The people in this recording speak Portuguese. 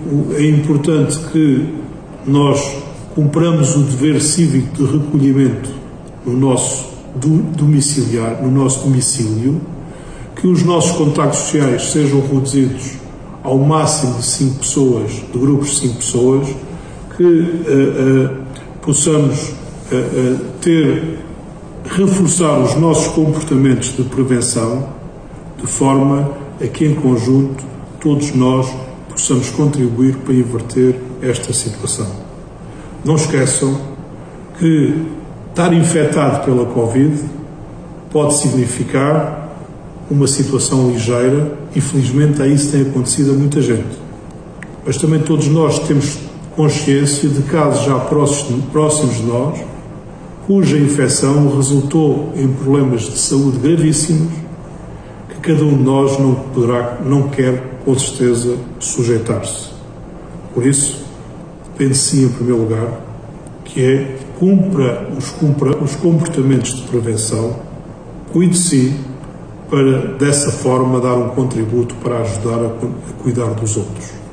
é importante que nós cumpramos o dever cívico de recolhimento no nosso domicílio, que os nossos contactos sociais sejam reduzidos ao máximo de 5 pessoas, de grupos de 5 pessoas, que possamos reforçar os nossos comportamentos de prevenção, de forma a que, em conjunto, todos nós possamos contribuir para inverter esta situação. Não esqueçam que estar infectado pela Covid pode significar uma situação ligeira e, felizmente, isso tem acontecido a muita gente. Mas também todos nós temos consciência de casos já próximos de nós, cuja infecção resultou em problemas de saúde gravíssimos, que cada um de nós não quer, com certeza, sujeitar-se. Por isso, depende sim, em primeiro lugar, que é cumpra os comportamentos de prevenção, cuide de si, para, dessa forma, dar um contributo para ajudar a cuidar dos outros.